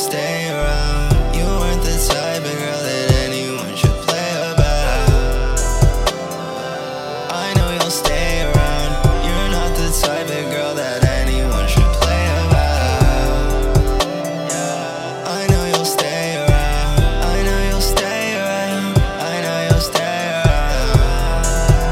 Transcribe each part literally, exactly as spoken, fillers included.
stay around. You weren't the type of girl that anyone should play about. I know you'll stay around. You're not the type of girl that anyone should play about. I know you'll stay around. I know you'll stay around. I know you'll stay around.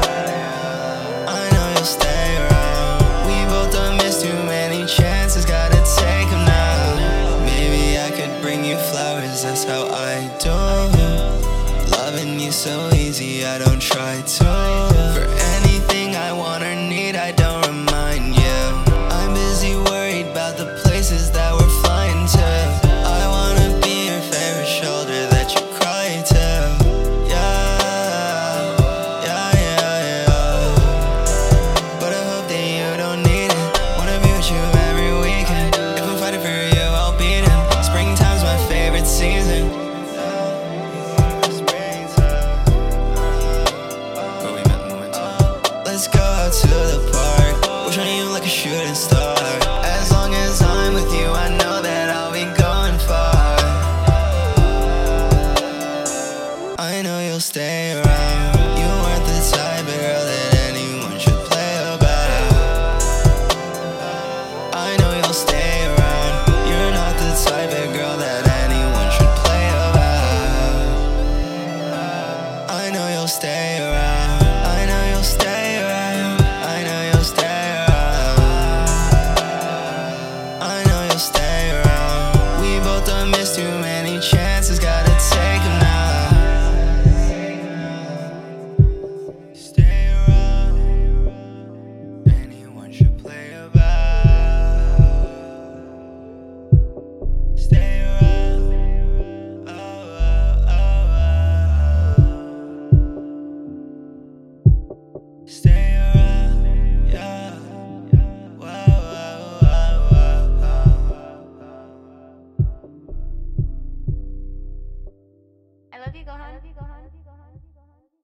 I know you'll stay around. We both done missed too many chances, gotta take them now. Maybe I could bring you flowers, that's how I do. Loving you so easy, I don't try to. For anything I want or need, I don't remind you. I'm busy worried about the places that we're flying to. I wanna be your favorite shoulder that you cry to. Yeah, yeah, yeah, yeah. But I hope that you don't need it. Wanna be with you every weekend. If I'm fighting for you, I'll beat him. Springtime's my favorite season. Let's go out to the park. We'll shine you like a shooting star. As long as I'm with you, I know that I'll be going far. I know you'll stay around.